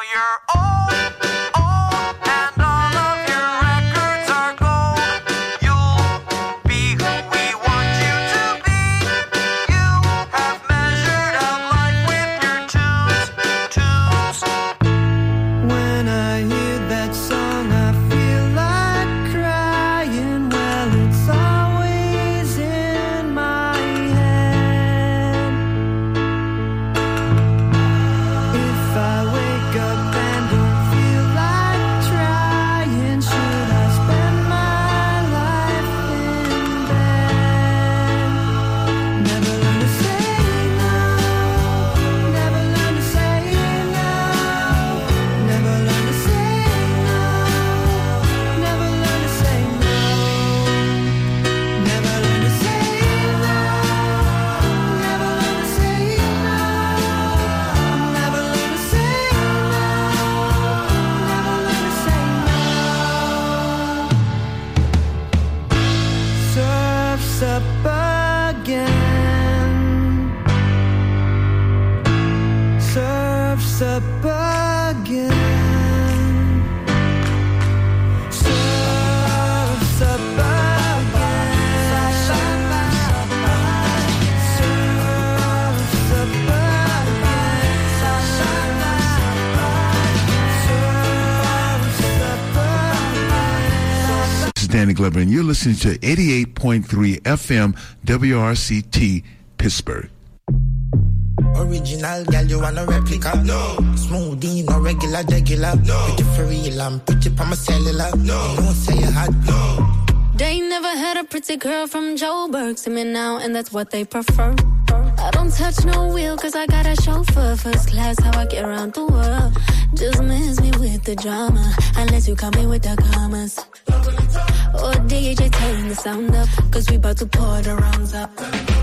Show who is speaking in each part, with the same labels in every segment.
Speaker 1: you're old, and all of your records are gold. You'll be who we want you to be. You have measured out life with your tunes.
Speaker 2: When I hear that song, I feel like crying. Well, it's always in my head. If I wake up and don't feel like trying, should I spend my life in bed? Never learn to say no. Never learn to say no. Never learn to say no. Never learn to say no. Never learn to say no. Never learn to say no. Never learn to say no. Never learn to say no. Surf's up again. Surf's up again. Surf's up again. Surf's up again.
Speaker 3: This is Danny Glover, and you're listening to 88.3 FM WRCT Pittsburgh.
Speaker 4: Original girl, you want a replica? No. Smoothie, no regular. No. Pretty for real, I'm pretty pa my cellular. No. You don't say you hot. No.
Speaker 5: They never had a pretty girl from Joburg. See me now, and that's what they prefer. I don't touch no wheel, cause I got a chauffeur. First class, how I get around the world. Just miss me with the drama, unless you come in with the commas. Or DJ, turn the sound up, cause we about to pour the rounds up.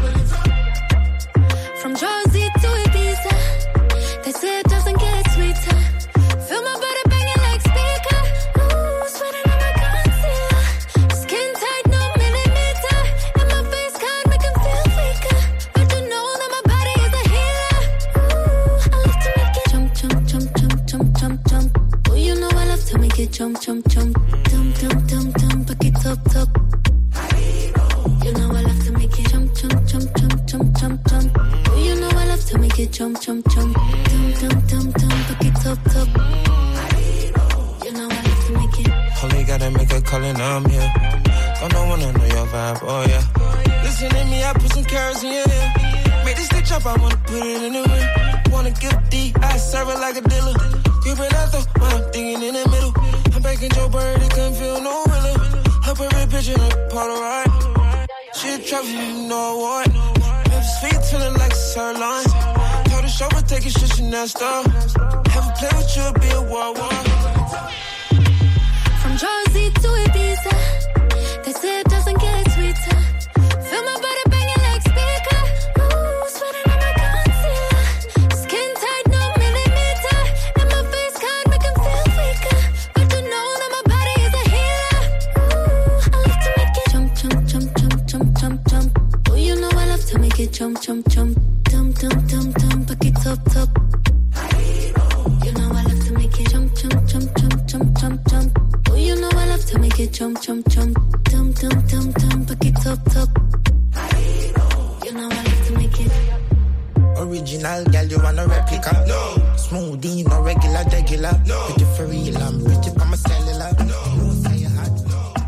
Speaker 5: From Jersey to Ibiza, they say it doesn't get sweeter. Feel my body banging like speaker. Ooh, sweating on my concealer. Skin tight, no millimeter. And my face can't make him feel weaker. But you know that my body is a healer. Ooh, I love to make it jump, jump, jump, jump, jump, jump, jump. Oh, you know I love to make it jump, jump, jump. Dum, dum, dum, dum, back it up, top. You know I love to make it jump, jump, jump, jump, jump, jump, jump. Oh, you know I love to make it jump, jump, jump. Dum, dum, dum, dum, back it up, top. You know I love to make it.
Speaker 4: Only gotta make a call and I'm here. Don't know when I know your vibe, oh yeah. Listen to me, I put some carrots in your ear. Make this stitch up, I wanna put it in the ring. Wanna give D, I serve it like a dealer. Grip it out though, when I'm thinking in the middle. I'm baking Joe Bird, it couldn't feel no realer. Up every picture in a Polaroid. She a trophy, you know what? Memphis feet feeling like a sirloin. Told the chauffeur take it shit, she nasty. Have a play with you, be a World War.
Speaker 5: From Jersey to Ibiza, they say it doesn't get sweeter. Feel my body banging like speaker. Ooh, sweating on my concealer. Skin tight, no millimeter. And my face can't make him feel weaker. But you know that my body is a healer. Ooh, I love to make it jump, jump, jump, jump, jump, jump, jump. Oh, you know I love to make it jump, jump, jump. Dum, dum, dum, dum, back it up, top. You know I love to make it jump, jump, jump, jump, jump, jump, jump. Oh, you know I love to make it jump, jump, jump. Dum, dum, dum, dum, back it up, top. You know I love to make it.
Speaker 4: Original girl, you want a replica? No. Smoothie, no regular. No. Pretty for real, I'm pretty pa my cellular. No. You don't say you hot.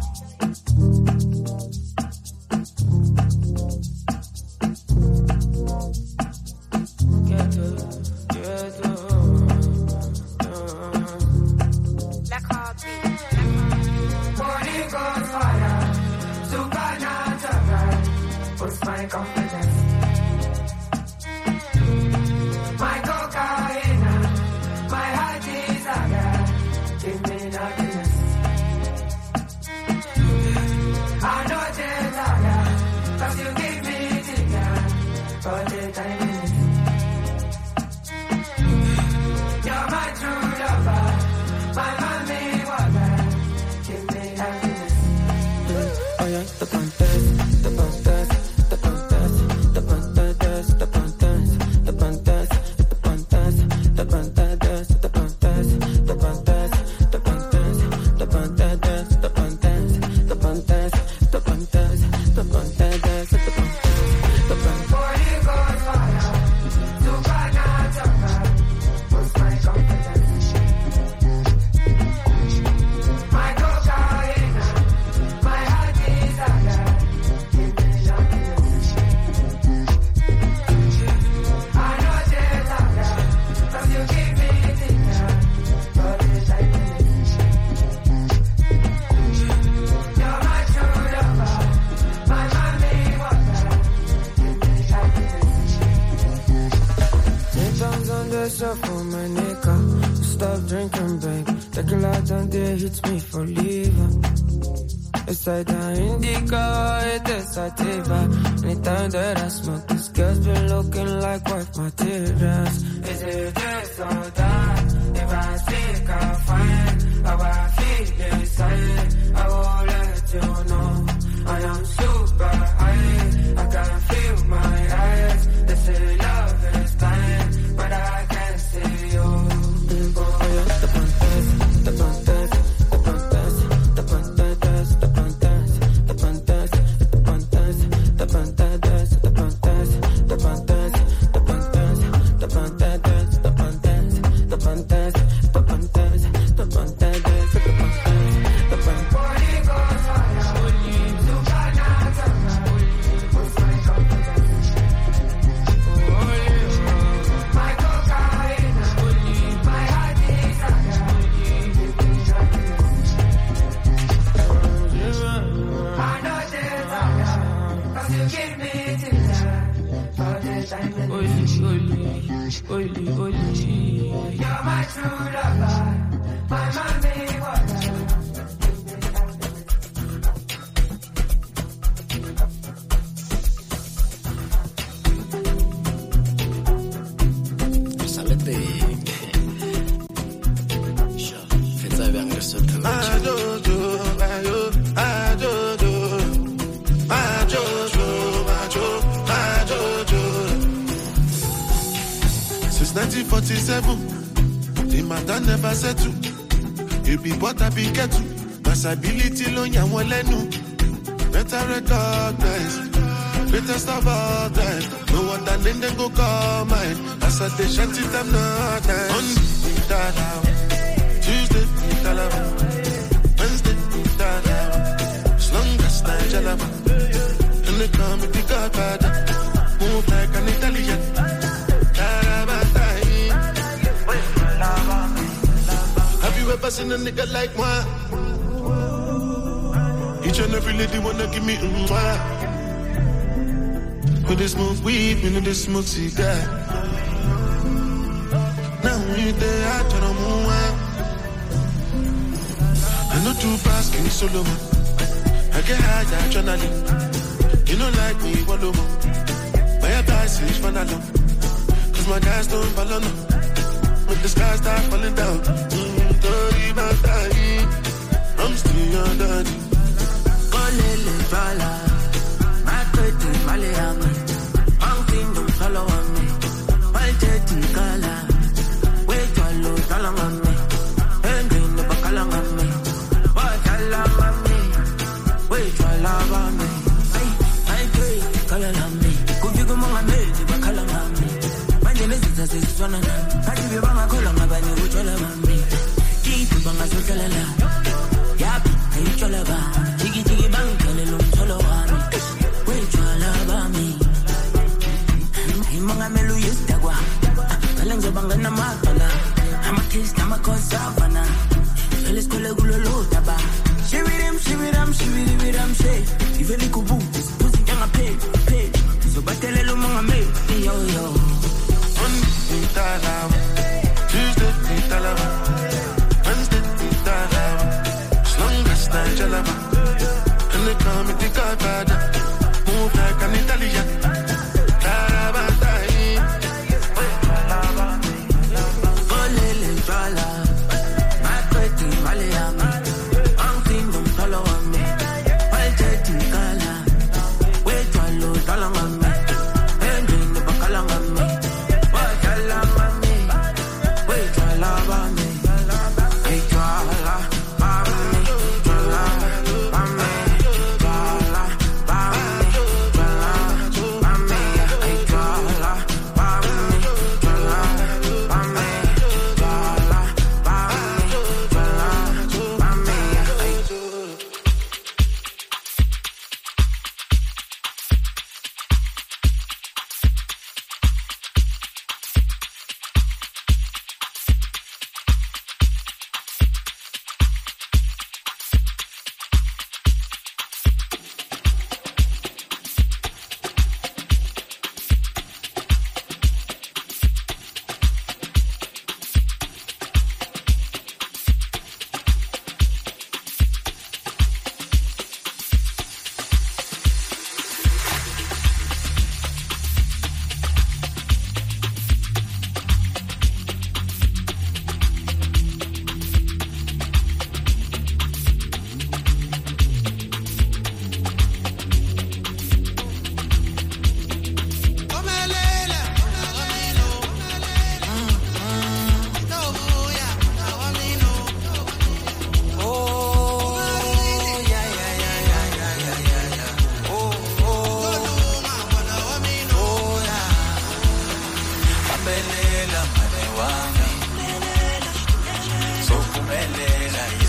Speaker 6: My confidence, my cocaine, my heart desire, give me happiness.
Speaker 7: drinking, babe. Tequila down there hits me for leaving. It's like the indica, it is sativa. Anytime that I smoke, this girl's been looking like wife materials. Is it this or that? If I speak, I'll find how I feel inside. I will let you know I am super high. I can feel my eyes. They say love is blind, but I can't see you. Oh yeah, the pantas, the pantas, the pantas, the pantas, the pantas, the pantas, the pantas, the pantas, the pantas, the pantas, the pantas, the pantas, the pantas, the pantas, the pantas, the pantas, the You're my true lover, my mommy water.
Speaker 8: Since 1947, the matter never settle. You be what I be kettle. Passability lo ya lenu. Better recognize, greatest of all time. No one than then they go call mine. As I they shut it, I'm not nice. Monday, Dada. Tuesday, Dada. Wednesday, Dada. As long as I jalaba. And they call me the Godfather. Move like an Italian. Have you ever seen a nigga like moi? Each and every lady wanna give me moi. When they smoke weed, when they smoke cigar. Now we there, I turn on more. I know too fast, can you solo man? I get high, adrenaline. You don't like me, follow me. My advice is fun alone. Cause my guys don't follow no. When the sky start falling down, dirty my time. I'm still your daddy.
Speaker 7: Olele fala, my pretty Malayami. One thing don't follow on me. My dirty color, wait to lose along on me. And in the bacalang on me. What I love on me, wait to love on me. I pray, color on me. Could you go on me, the bacalang on me. My name is one of them. I give you my color, my body, which all of me. Keep you by my social love. Yap, I eat all of Jiggy jiggy bang, tell it look solo on me. Wait, you love on me. I'm a melu used to go. Telling you bang in the matala. I'm a kiss, I'm a cause savannah. Tell us call a gulu taba. Shivirim, say. If you lick a boot, pussy can I pay. So, but tell it look on me. Yo.
Speaker 8: Monday, Tuesday, Wednesday, as long as I jalaba. And they call me the Godfather. Move like an Italian.
Speaker 7: Olele fala,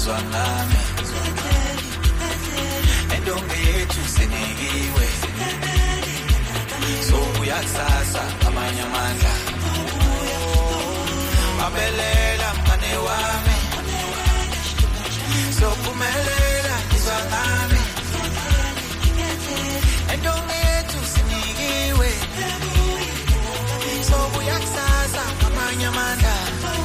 Speaker 1: izwangami entombi yethu sinikiwe so uyakusasa amanye amandla abelela mane wami so phumelela izwangami entombi yethu sinikiwe so uyakusasa amanye amandla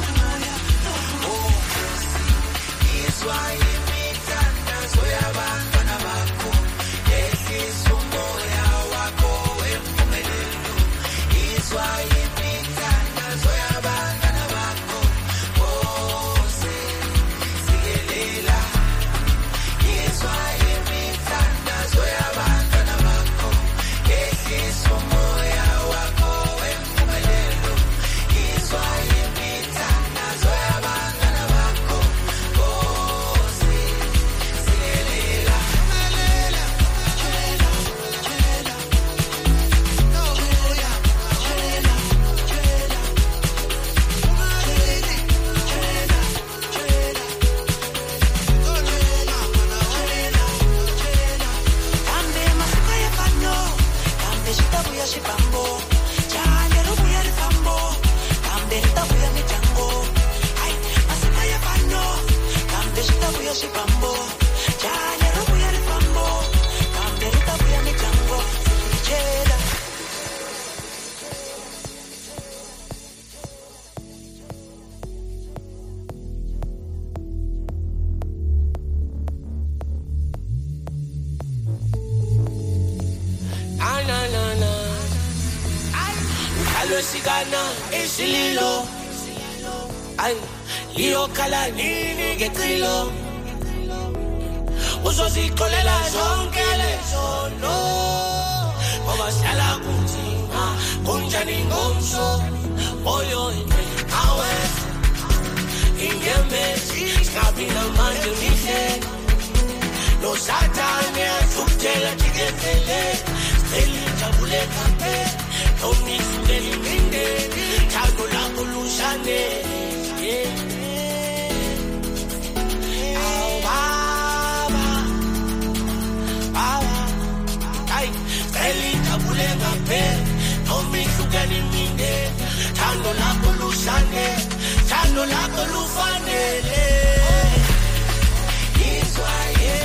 Speaker 1: izwa imithandazo yabantwana bakho yehlisa umoya wakho wempumelelo izwa imithandazo yabantwana bakho bose sikelela izwa imithandazo yabantwana bakho yehlisa umoya wakho wempumelelo izwa imithandazo yabantwana bakho bose sikelela
Speaker 7: Kambe masuka ya pano, kambe shitabuya shipambo, chale rubuya rifambo, kambe shitabuya michango. Ay, masuka ya pano, kambe shitabuya shipambo, chale rubuya rifambo, kambe shitabuya michango. Chela.
Speaker 4: Na Ukalo sikana esililo ay liyo kala nini ngecilo uzozikolela zonke lezono ngoba sihlala kunzima kunjani ngomso moyo awe ingemezi skabina manje mihle no satani asukutela tiketele selijabule kape Onifundeli minde, chago lako lushane. Au baba, baba, ay, eli tabule ngape, onifundeli minde, chago lako lushane, chago lako lufanele. Israel.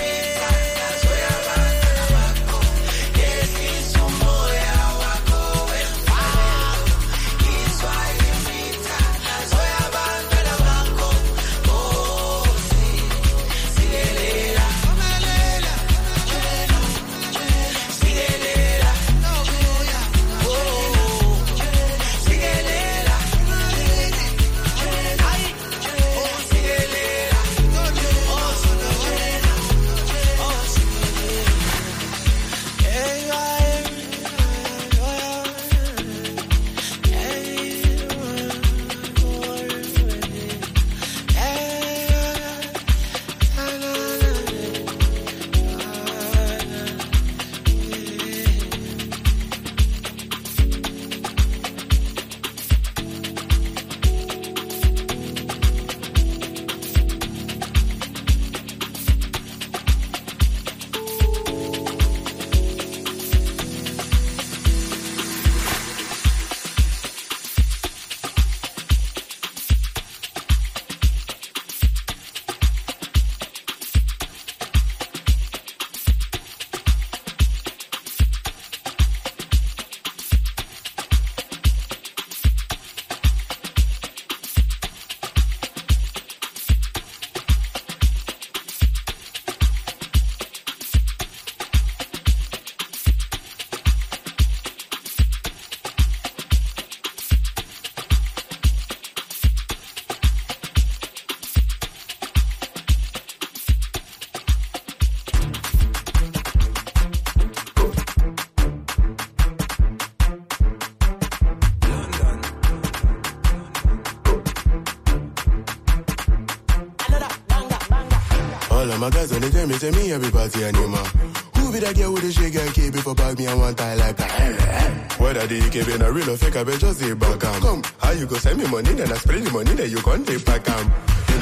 Speaker 9: My guys, when they tell me everybody animal. Who be that girl with the shake and keep it for bag me and one tie like that? Whether the EKB in a real or fake, I bet just say back am. Come, how you go send me money, then I spray the money, then you can't take back am. You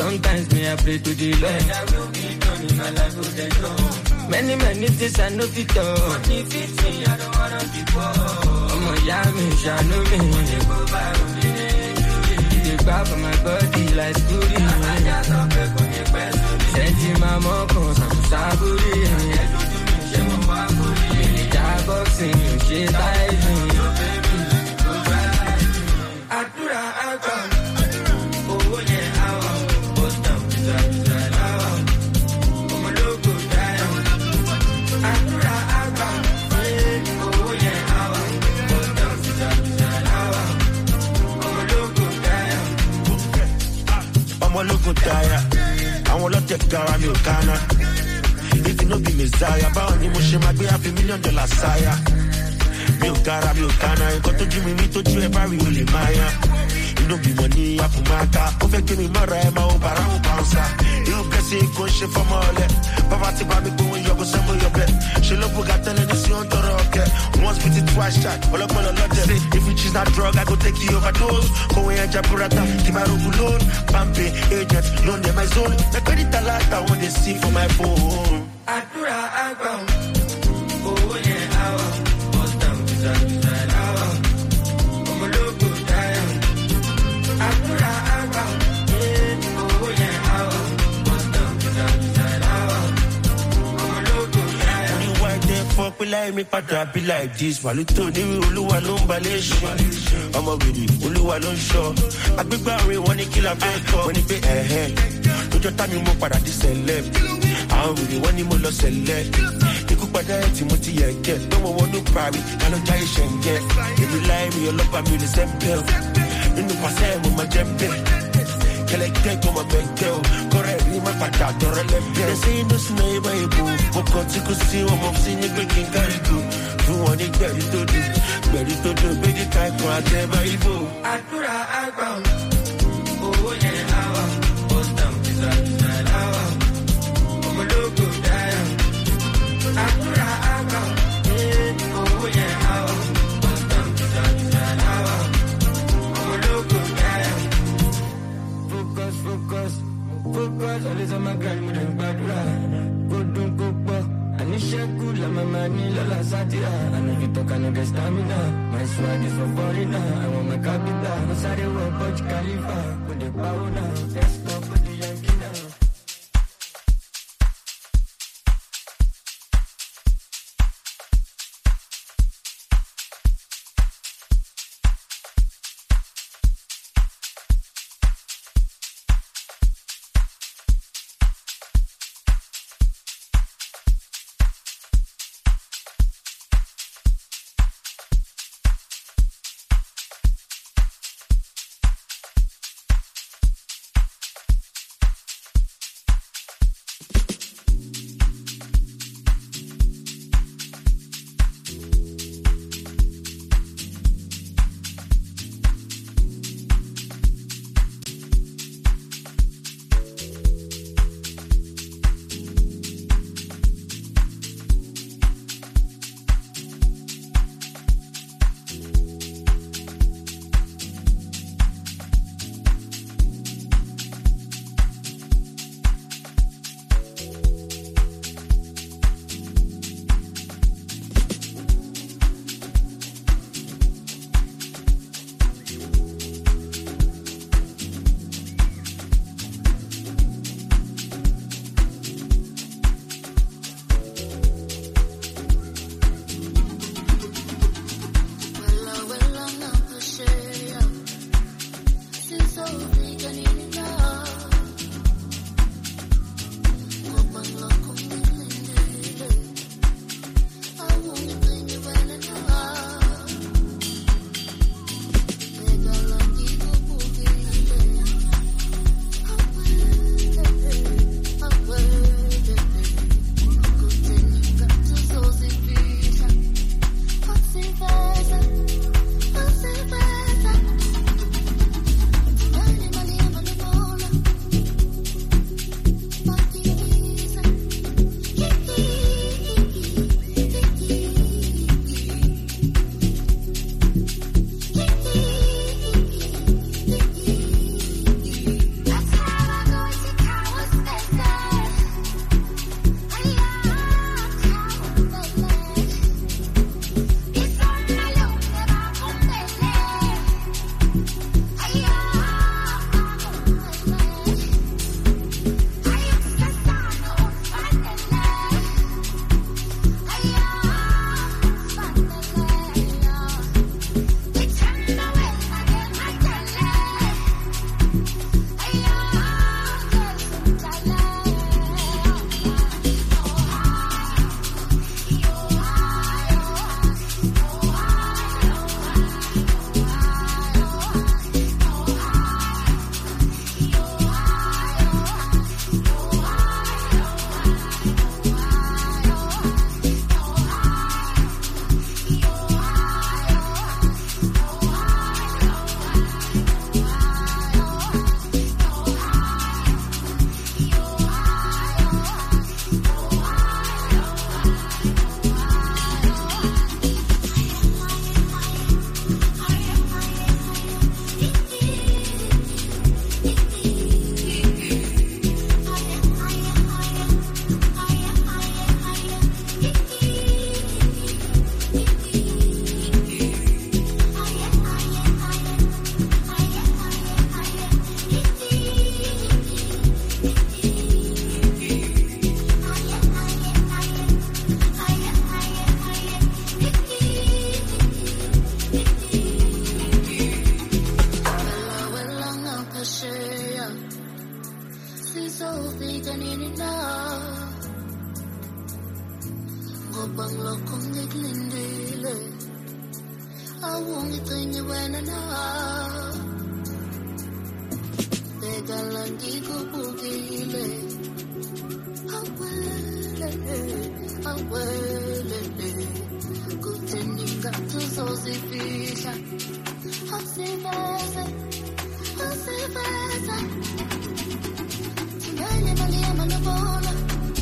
Speaker 10: sometimes me I pray to the Lord. I will be done in my life with the Lord. Many things I know fit all. Money fits me, I don't wanna be poor. Omo ya mi, shanu me. They go by they grab for my body like scooty. Senti my moko, saburi. Boxing, she diving. Adura, oh yeah, I want. Post down, I want. Come on, logo down. Adura, oh yeah, I want. Post down, I want. Come on, logo down.
Speaker 11: I'm a logo tire. I want to take care of your canna. If you no be Messiah, bound you must have $1 million sire. Milk cara, milk cana, and got to do me to do a very really Maya. You don't be money, I put my car, over me, Marama, Barao Bouncer. You can see question from all that. Pavati Babi, going your some of your bed. She look at telling the Sion to rock. Once with it, twice shot, all up on a lot. If you choose that drug, I go take you overdose. Go away and Japurata, Kimaro Bulon, Pampe, agent, loan them my zone. The credit a lot, I want to see for my phone.
Speaker 10: Adura, oh yeah, I want. Post down, I want. Come on, logo down. Adura, oh yeah, I want. Post down, I want. Come on, logo down.
Speaker 11: When you white there, fuck me like me, pata be like this. Waluto ni Oluwa lo mbaleshi. I'm a really Oluwa lo show. I be barry when he kill a fake. When he pay don't you tell me more para this celeb. I don't really want him to lose a leg. You could buy that Timothy and get. Don't want to parry. I don't try to get. If you lie, me, you'll love me the same pill. In the past, with my jump. Collect on my back girl. Correct me, my pata, don't let me. They say no snake by a boo. But got to see what I'm seeing. You can carry go. You want it better to do. Better to do. Baby, type for a day by a boo.
Speaker 10: Adura, oh yeah, I want. Post down, I want. Logo down. Adura, oh yeah, I want. Post down, I want. Logo down. Focus, always on my grind, with them badura. Go do go back. Anisha good, la mama ni la satira. I know you talk, I know get stamina. My swag is for foreigner. I want my capital. I'm sorry, we're Burj Khalifa. Put the power now. Let's go for the Yankee now.
Speaker 5: Sophie kanini na Ngobang lokong niglindile Awong ito'y wena na Teka lang di ko bugile Awele Kutening ka to Sophie Hosibasa Tonight, I'm on the bola.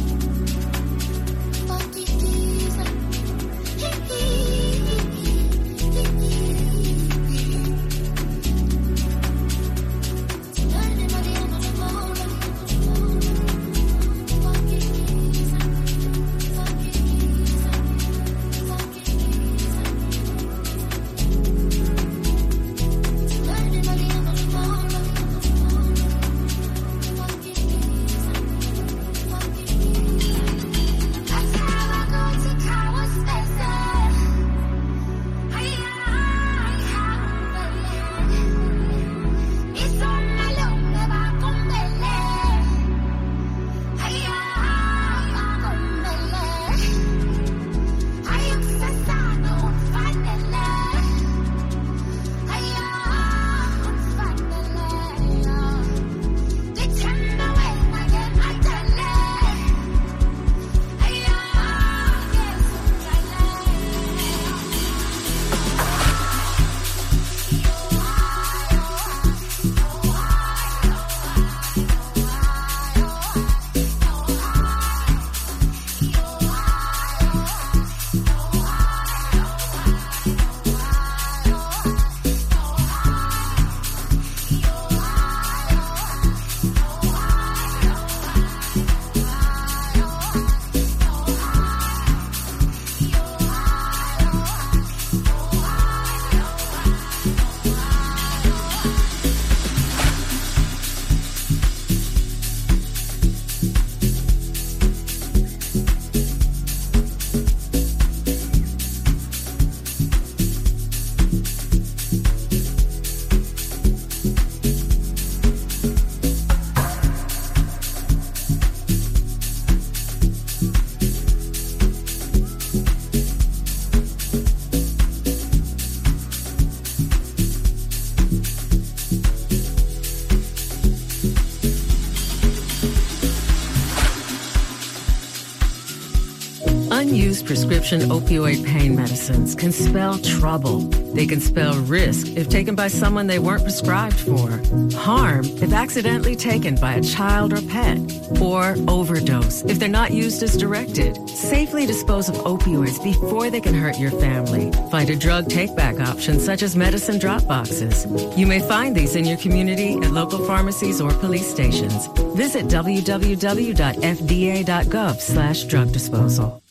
Speaker 12: Unused prescription opioid pain medicines can spell trouble. They can spell risk if taken by someone they weren't prescribed for, harm if accidentally taken by a child or pet, or overdose if they're not used as directed. Safely dispose of opioids before they can hurt your family. Find a drug take-back option such as medicine drop boxes. You may find these in your community at local pharmacies or police stations. Visit www.fda.gov/drug disposal.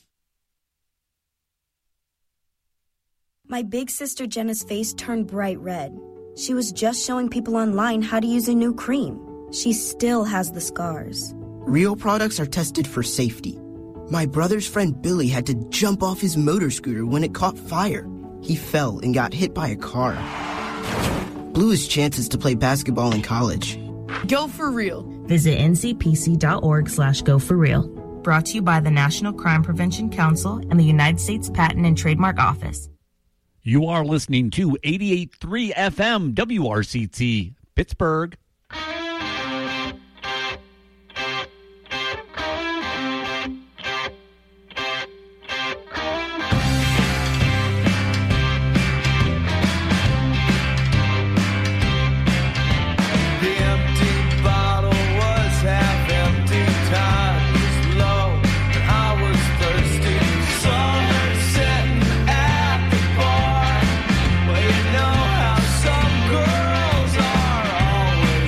Speaker 13: My big sister Jenna's face turned bright red. She was just showing people online how to use a new cream. She still has the scars.
Speaker 14: Real products are tested for safety. My brother's friend Billy had to jump off his motor scooter when it caught fire. He fell and got hit by a car. Blew his chances to play basketball in college.
Speaker 15: Go for real. Visit ncpc.org/go-for-real. Brought to you by the National Crime Prevention Council and the United States Patent and Trademark Office.
Speaker 16: You are listening to 88.3 FM WRCT, Pittsburgh.
Speaker 17: Some girls are always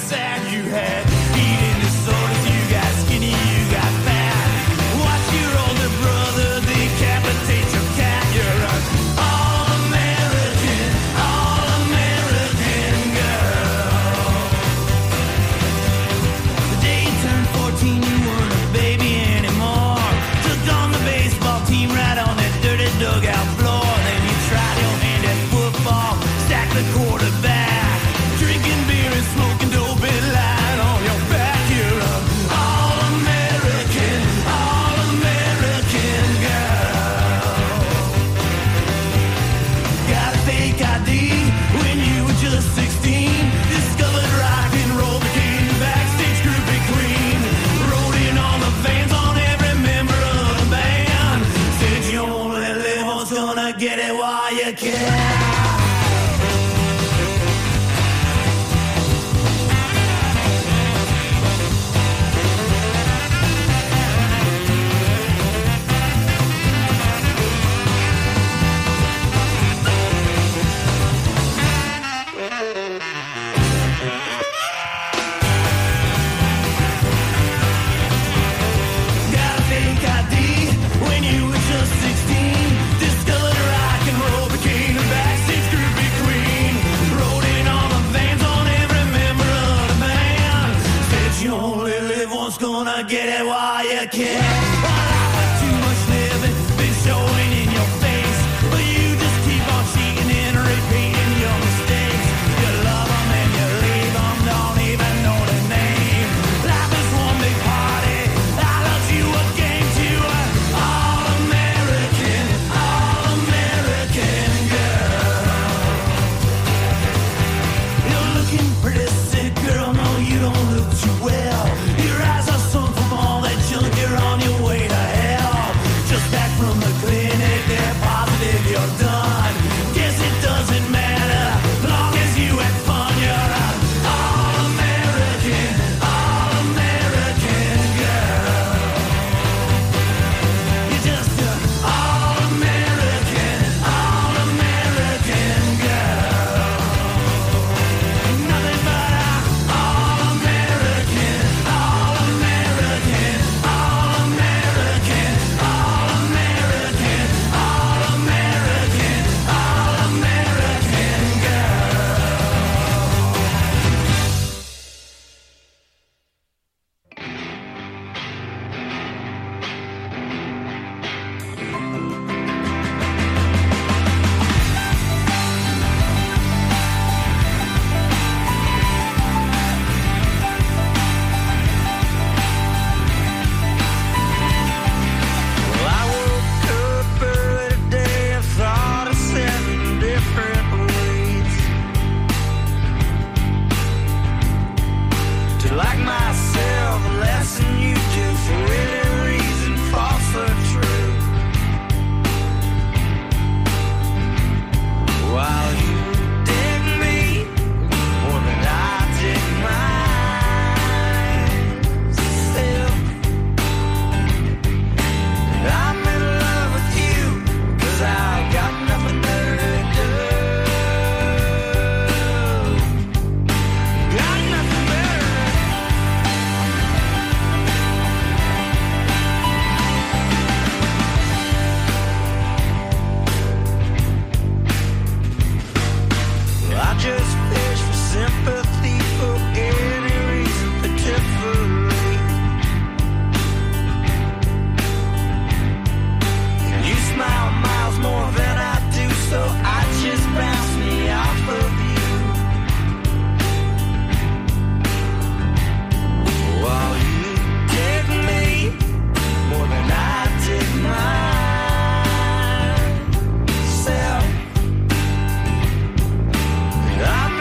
Speaker 17: sad you had. Eating disorders, you got skinny, you got fat. Watch your older brother decapitate your cat. You're an all-American girl. The day you turned 14, you weren't a baby anymore. Took on the baseball team right on that dirty dugout floor. Then you tried your hand at football, stacked the quarterback, drinking beer and smoking dope and lying on your back. You're an all-American girl. Got a fake ID when you were just 16. Discovered rock and roll, became backstage groupie queen. Rode in on the fans on every member of the band. Said you only live once, gonna get it while you can. Got a fake ID when you were just 16. Discovered rock and roll, became a backstage groupie queen. Rode in on the vans on every member of the band. Said you only live once, gonna get it while you can. Too much living, been showing in your face, but you just keep on cheating and repeating your mistakes. You love them and you leave them, don't even know the name. Life is one big party, I love you a game to an all-American girl. You're looking pretty sick, girl, no you don't look too well. Your eyes are sun from all that junk, you're on your way to hell. Just back from the clinic, they're positive you're done. Guess it doesn't matter, long as you had fun. You're an all-American girl. You're just an all-American girl. Nothing but an all-American I'm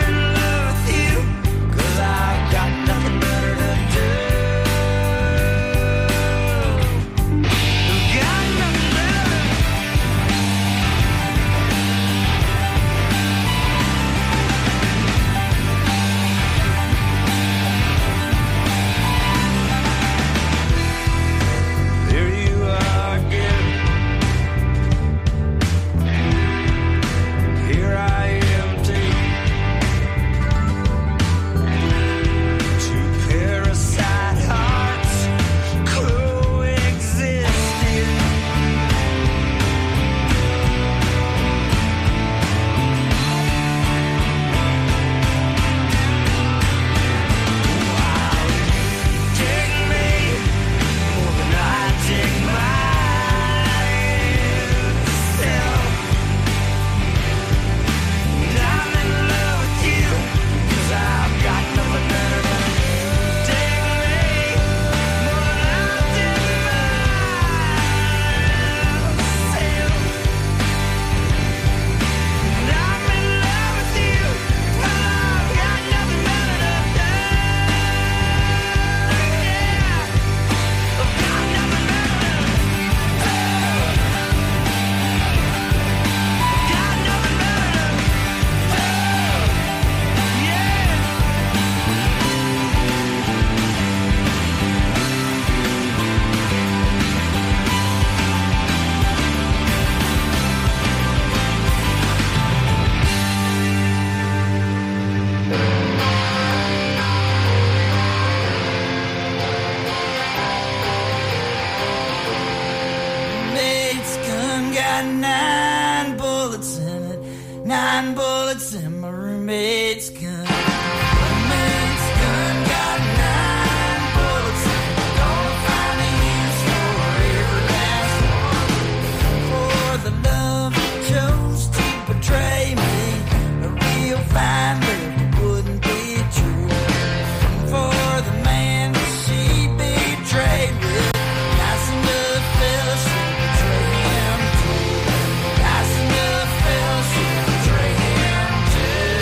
Speaker 2: 9 bullets in my roommate's gun. Roommate's gun got 9 bullets in it. Gonna find a use for every last one. For the love that chose to betray me, a real fine love wouldn't be true. For the man that she betrayed with, nice enough fellas should betray him too. Nice enough fellas should betray him too.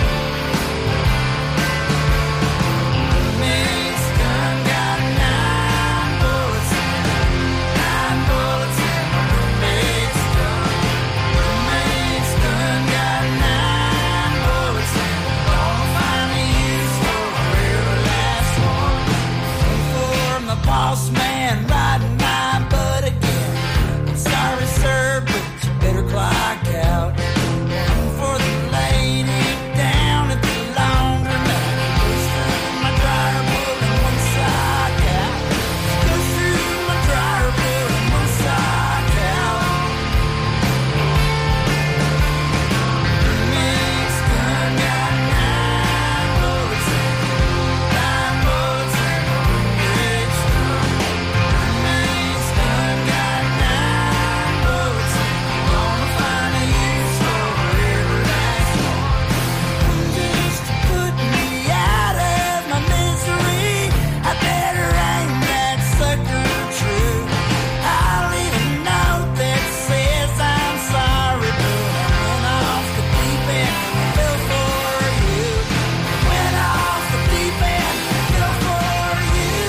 Speaker 2: Roommate's gun got 9 bullets in it. 9 bullets in my roommate's gun. Roommate's gun got 9 bullets in it. Gonna find a use for every last one. For my boss man riding my butt again. I'm sorry, sir, but you better clock out. For the lady down at the laundromat, goes through my dryer, pulling one sock out. Goes through my dryer, pulling one sock out. Roommate's gun got 9 bullets in it. 9 bullets in my roommate's gun. Roommate's gun got 9 bullets in it. Gonna find a use for every last one. Just to put me out of my misery, I better aim that sucker true. I'll leave a note that says I'm sorry, but I went off the deep end and fell for you. Went off the deep end and fell for you.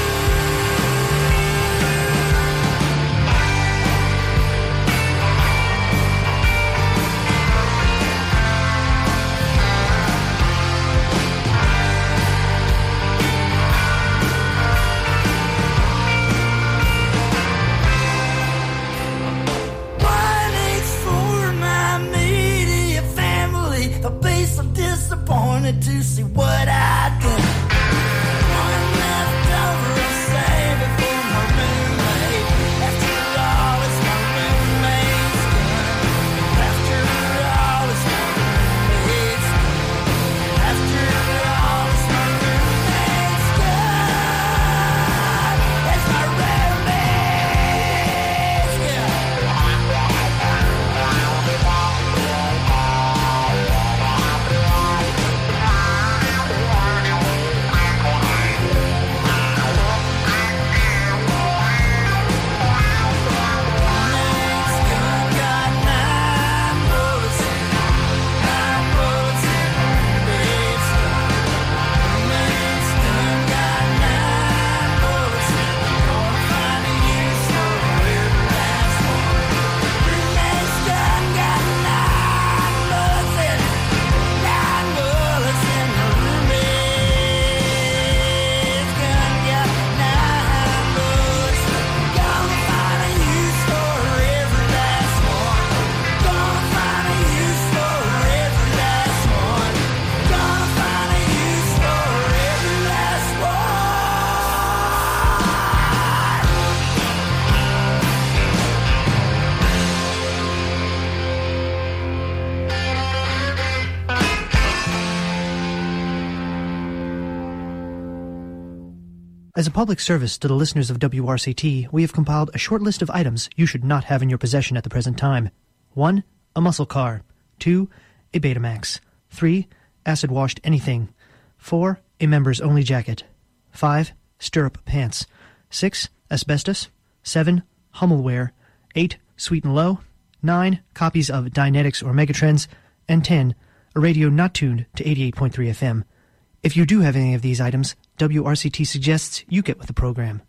Speaker 2: One H for my media family. They'll be so disappointed to see what I done. One left over, I'll save it for my roommate. After all, it's my roommate's gun. After all, it's my roommate's gun. After all, it's my roommate's gun. It's my roommate's gun. Roommate's gun got 9 bullets in it. 9 bullets in my roommate's gun. Roommate's gun got 9 bullets in it. Gonna find a use for every last one. Roommate's gun got 9 bullets in it. 9 bullets in my roommate's gun got 9 bullets. Gonna find a use for every last one. Gonna find a use for every last one. Gonna find a use for every last one.
Speaker 18: As a public service to the listeners of WRCT, we have compiled a short list of items you should not have in your possession at the present time. 1. A muscle car. 2. A Betamax. 3. Acid-washed anything. 4. A members-only jacket. 5. Stirrup pants. 6. Asbestos. 7. Hummelware. 8. Sweet and Low. 9. Copies of Dynetics or Megatrends. And 10. A radio not tuned to 88.3 FM. If you do have any of these items, WRCT suggests you get with the program.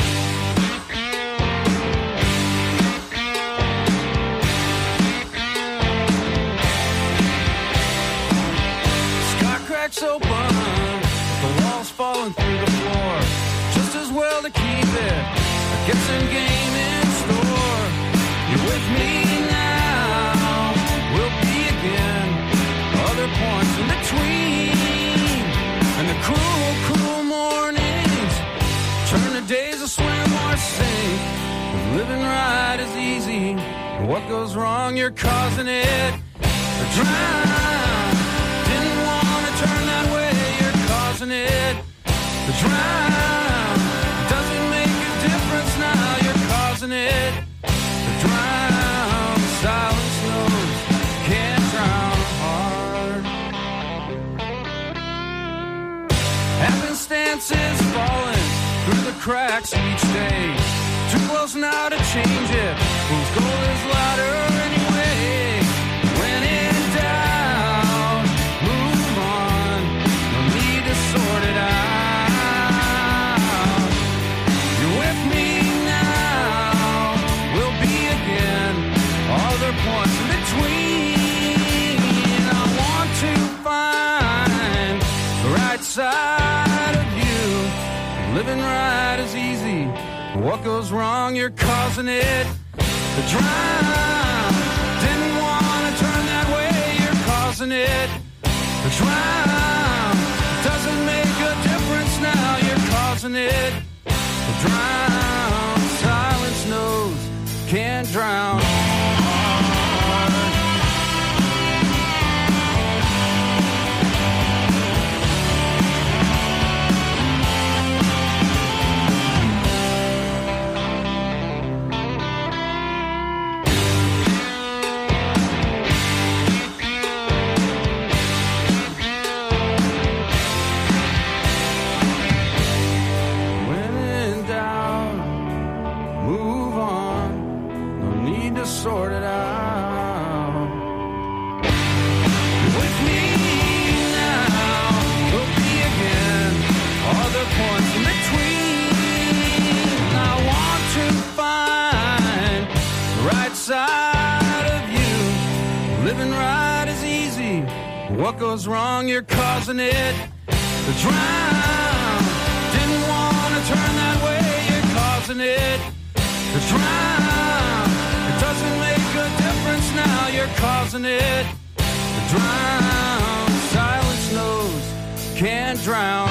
Speaker 19: Sky cracks open, the walls falling through the floor. Just as well to keep it, I get some game in store. You're with me now, we'll be again. Other points in between, and the cruel, cruel mornings turn to days of swim or sink. Living right is easy, what goes wrong, you're causing it. drown. Didn't want to turn that way, you're causing it to drown. Doesn't make a difference now, you're causing it to drown. Silence knows, can't drown a heart. Happenstance is falling through the cracks each day. Too close now to change it. Whose goal is louder anyway? When in doubt, move on. No need to sort it out. You're with me now. We'll be again. All their points in between. I want to find the right side of you. Living right is easy. What goes wrong, you're causing it to drown. Didn't want to turn that way, you're causing it to drown. Doesn't make a difference now, you're causing it to drown. Silence knows, can't drown. Sort it out. With me now, we'll be again. Other points in between. I want to find the right side of you. Living right is easy. What goes wrong, you're causing it to drown. Didn't want to turn that way, you're causing it to drown. Doesn't make a difference now, you're causing it to drown. Silence knows, can't drown.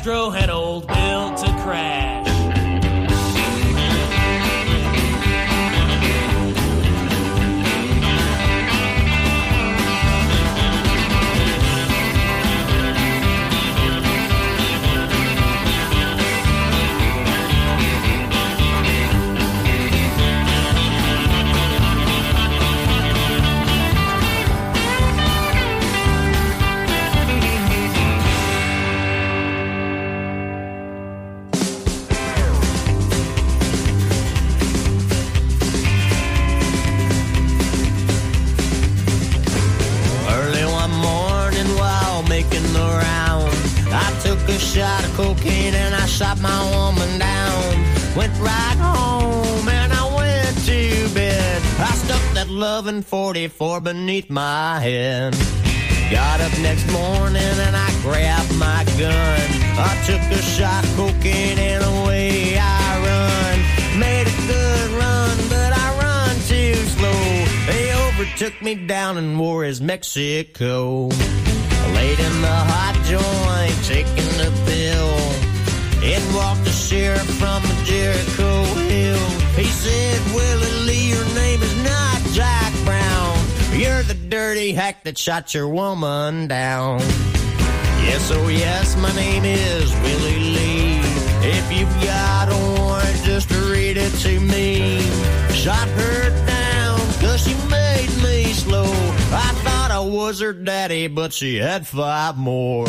Speaker 20: Astro had old Bill to crash.
Speaker 7: A shot of cocaine and I shot my woman down. Went right home and I went to bed. I stuck that loving 44 beneath my head. Got up next morning and I grabbed my gun. I took a shot of cocaine and away I run. Made a good run, but I run too slow. They overtook me down in Juarez, Mexico. Laid in the hot joint, taking the pill. In walked the sheriff from Jericho Hill. He said, Willie Lee, your name is not Jack Brown. You're the dirty hack that shot your woman down. Yes, oh yes, my name is Willie Lee. If you've got a warrant, just read it to me. Shot her down, cause she made me slow. I thought I was her daddy, but she had 5 more.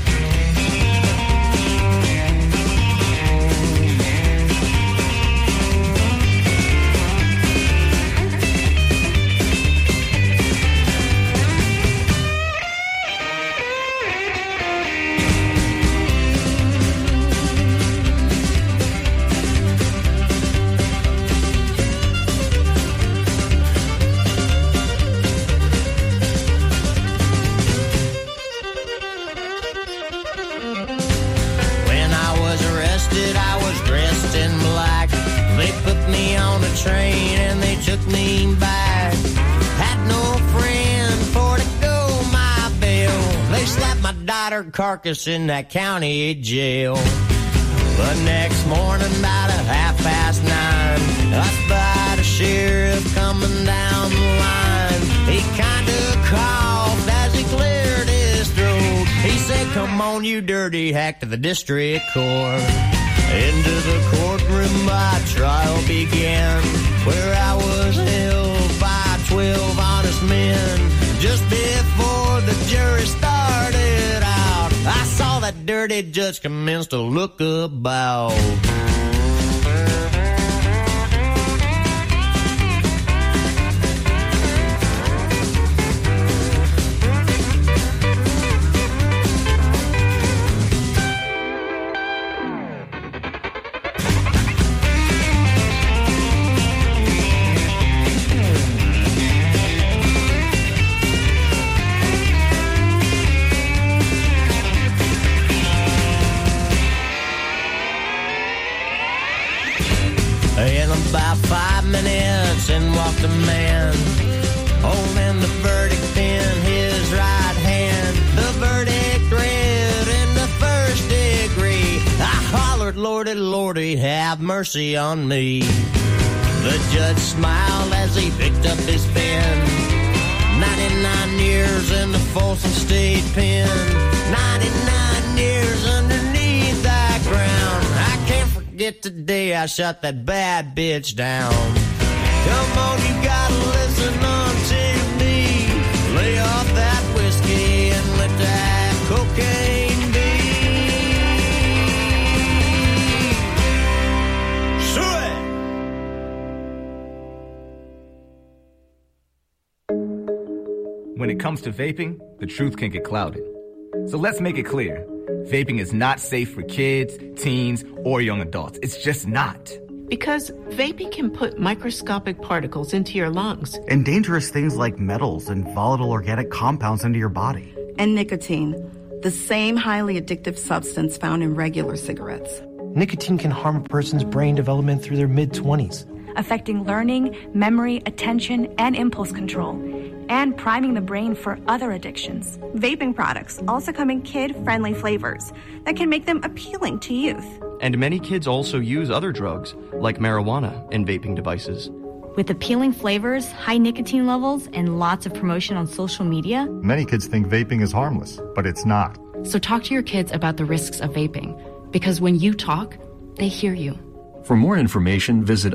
Speaker 7: Train and they took me back. Had no friend for to go my bail. They slapped my daughter carcass in that county jail. But next morning about 9:30, I spied a sheriff coming down the line. He kinda coughed as he cleared his throat. He said, come on you dirty hack, to the district court. Into the courtroom my trial began, where I was held by 12 honest men. Just before the jury started out, I saw that dirty judge commence to look about. About 5 minutes and walked a man, holding the verdict in his right hand. The verdict read in the first degree. I hollered, Lordy, Lordy, have mercy on me. The judge smiled as he picked up his pen. 99 years in the Folsom State Pen. 99 years underneath that ground. I can't forget the day I shot that bad bitch down. Come on, you gotta listen on to me. Lay off that whiskey and let that cocaine be.
Speaker 21: When it comes to vaping, the truth can get clouded. So let's make it clear. Vaping is not safe for kids, teens, or young adults. It's just not.
Speaker 22: Because vaping can put microscopic particles into your lungs.
Speaker 23: And dangerous things like metals and volatile organic compounds into your body.
Speaker 24: And nicotine, the same highly addictive substance found in regular cigarettes.
Speaker 18: Nicotine can harm a person's brain development through their mid-20s.
Speaker 25: Affecting learning, memory, attention, and impulse control.
Speaker 1: and priming the brain for other addictions. Vaping products also come in kid-friendly flavors that can make them appealing to youth.
Speaker 3: And many kids also use other drugs, like marijuana, in vaping devices.
Speaker 6: With appealing flavors, high nicotine levels, and lots of promotion on social media,
Speaker 8: many kids think vaping is harmless, but it's not.
Speaker 25: So talk to your kids about the risks of vaping, because when you talk, they hear you.
Speaker 26: For more information, visit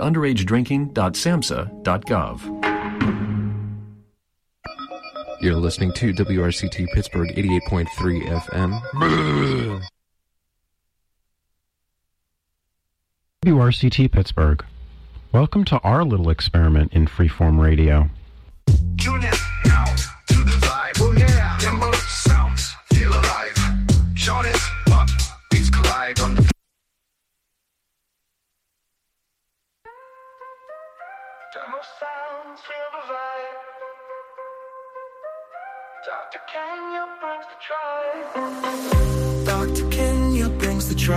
Speaker 26: underagedrinking.samhsa.gov.
Speaker 27: You're listening to WRCT Pittsburgh 88.3 FM.
Speaker 28: WRCT Pittsburgh. Welcome to our little experiment in freeform radio.
Speaker 17: Tune in now to the vibe. Oh yeah, timber sounds feel alive. Sean is pop, beats collide on the. Demo sounds feel the vibe. Dr. Kenya brings the tribe.
Speaker 2: Dr. Kenya